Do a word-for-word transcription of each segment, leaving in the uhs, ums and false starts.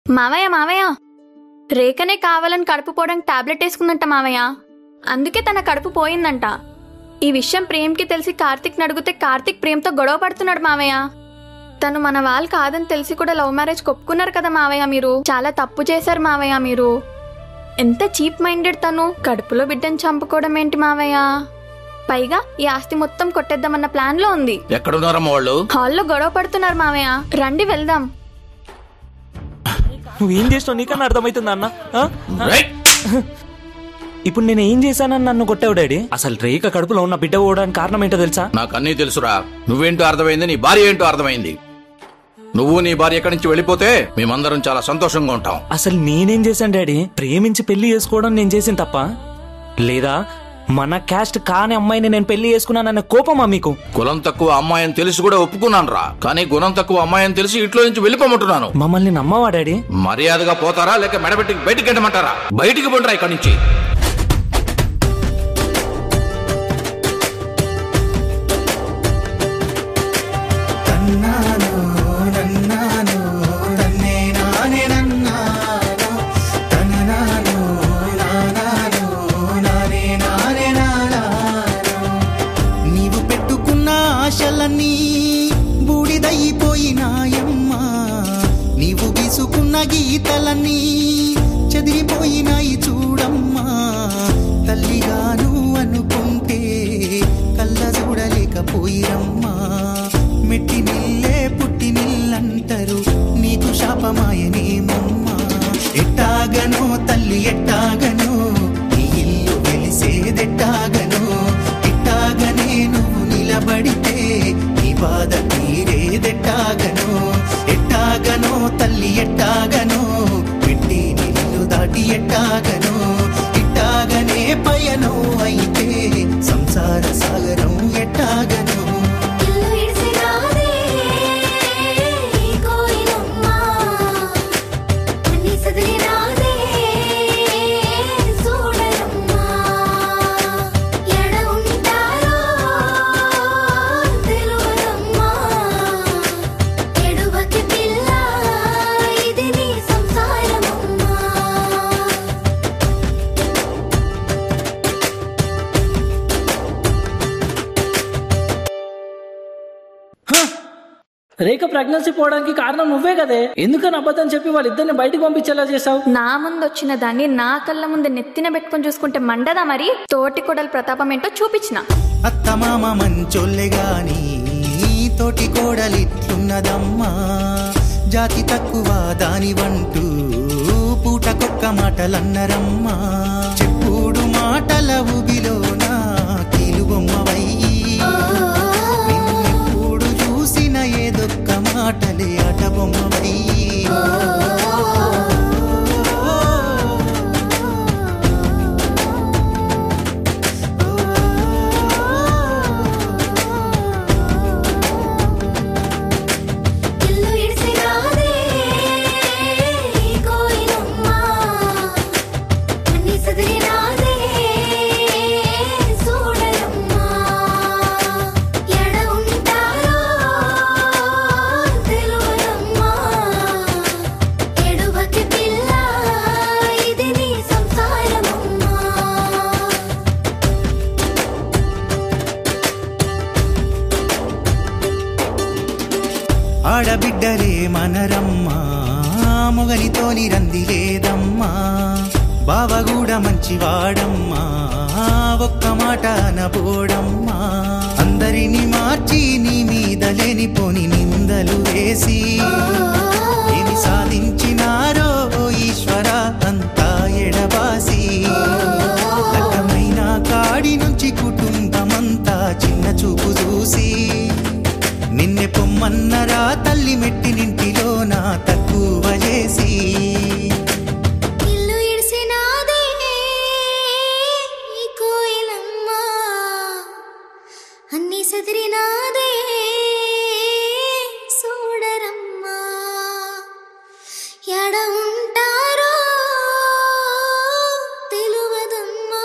మావయ్య మావయ్య రేఖనే కావాలని కడుపు పోవడానికి టాబ్లెట్ వేసుకుందంట మావయ్య. అందుకే తన కడుపు పోయిందంట. ఈ విషయం ప్రేమ్కి తెలిసి కార్తిక్ అడిగితే కార్తిక్ ప్రేమ్తో గొడవ పడుతున్నాడు మావయ్య. తను మన వాళ్ళు కాదని తెలిసి కూడా లవ్ మ్యారేజ్ ఒప్పుకున్నారు కదా మావయ్య. మీరు చాలా తప్పు చేశారు మావయ్య. మీరు ఎంత చీప్ మైండెడ్. తను కడుపులో బిడ్డను చంపుకోవడం ఏంటి మావయ్య? పైగా ఈ ఆస్తి మొత్తం కొట్టేద్దామన్న ప్లాన్ లో ఉంది. ఎక్కడున్నారమ్మ వాళ్ళు? హాల్లో గొడవ పడుతున్నారు మావయ్య. రండి వెళ్దాం. నువ్వేం చేస్తావు నీకన్నా అర్థమవుతుందా అన్న? ఇప్పుడు నేను ఏం చేశానని నన్ను కొట్టావు డాడీ? అసలు రేఖ కడుపులో ఉన్న బిడ్డ పోవడానికి కారణం ఏంటో తెలుసా? నాకు అన్నీ తెలుసురా. నువ్వేంటో అర్థమైంది, నీ భార్య ఏంటో అర్థమైంది. నువ్వు నీ భార్య ఎక్కడి నుంచి వెళ్ళిపోతే మేమందరం చాలా సంతోషంగా ఉంటాం. అసలు నేనేం చేశాను డాడీ? ప్రేమించి పెళ్లి చేసుకోవడం నేను చేసిన తప్ప, లేదా మన క్యాస్ట్ కాని అమ్మాయిని నేను పెళ్లి చేసుకున్నానన్న కోపమా మీకు? కులం తక్కువ అమ్మాయిని తెలిసి కూడా ఒప్పుకున్నాను రా. కానీ గుణం తక్కువ అమ్మాయిని తెలిసి ఇంట్లో నుంచి వెళ్ళిపోమంటున్నాను. మమ్మల్ని నమ్మవా డాడీ? మర్యాదగా పోతారా లేక మెడబెట్టి బయటికి వెళ్ళమంటారా? బయటికి పంటరా ఇక్కడి నుంచి. ఆశలన్నీ బూడిదైపోయినాయమ్మా. నీవు గీసుకున్న గీతలన్నీ చెదిరిపోయినాయి చూడమ్మా. తల్లిగాను అనుకుంటే కళ్ళ చూడలేకపోయిరమ్మా. మెట్టి నిల్లే పుట్టి నిల్లంటారు, నీకు శాపమాయనేమమ్మా. ఎట్టాగనో తల్లి ఎట్టాగనో నీ ఇల్లు వెలిసేదెట్టాగనో. ఎట్టాగనే నువ్వు నిలబడితే నీ బాధ తీరేదెట్టాగనో. ఎట్టాగనో తల్లి ఎట్టాగనో పెట్టి నిల్లు దాటి ఎట్టాగనో. ఇట్టాగనే పయనో అయితే సంసార సాగరం ఎట్టాగనో. రేఖ ప్రెగ్నెన్సీ పోవడానికి కారణం నువ్వే కదే. ఎందుకని అబద్ధం చెప్పి వాళ్ళిద్దరిని బయటకు పంపించేలా చేసావు? నా ముందు వచ్చిన దాన్ని నా కళ్ళ ముందు నెత్తిన పెట్టుకుని చూసుకుంటే మండదా మరి? తోటి కోడలు ప్రతాపం ఏంటో చూపించిన. అత్తమామ మంచోళ్ళే గాని తోటి కోడలిట్లున్నదమ్మా. జాతి తక్కువ దాని వంటూ పూటకొక్క మాటలన్నరమ్మా. చెప్పుడు మాటల ఊబిలోన కీలుబొమ్మవయ్యి నిన్నెప్పుడు చూసిన ఏదొక్క మాటలే ఆట బొమ్మవయ్యి. ఆడబిడ్డలే మనరమ్మా, మొగలితోని రంది లేదమ్మా. బావగూడ మంచివాడమ్మా, ఒక్క మాట అనబోడమ్మా. అందరిని మార్చి నీ మీద లేనిపోని నిందలు వేసి ఏమి సాధించినారో ఈశ్వర అంతా ఎడబాసి. లగ్గమైన కాడి నుంచి కుటుంబమంతా చిన్న చూపు చూసి నిన్నె పొమ్మన్నరా తల్లి మెట్టినింటిలో నా తక్కువ చేసి. ఇల్లు ఇడిసినాదే ఈ కోయిలమ్మ, అన్ని సదిరినాదే సూడరమ్మా. ఎడ ఉంటారో తెలువదమ్మా,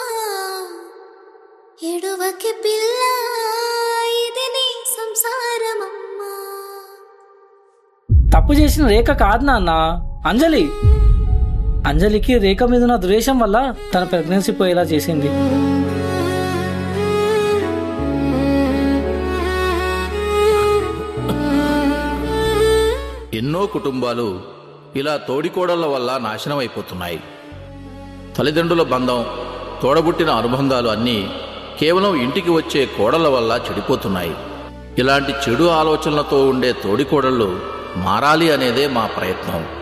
ఎడువకి పిల్ల ఇది నీ సంసారమమ్మా. తప్పు చేసిన రేఖ కాదు నాన్న, అంజలి అంజలికి రేఖ మీద ఉన్న ద్వేషం వల్ల తన ప్రెగ్నెన్సీ పోయేలా చేసింది. ఎన్నో కుటుంబాలు ఇలా తోడికోడళ్ల వల్ల నాశనం అయిపోతున్నాయి. తల్లిదండ్రుల బంధం, తోడబుట్టిన అనుబంధాలు అన్నీ కేవలం ఇంటికి వచ్చే కోడళ్ల వల్ల చెడిపోతున్నాయి. ఇలాంటి చెడు ఆలోచనలతో ఉండే తోడికోడళ్ళు మారాలి అనేదే మా ప్రయత్నం.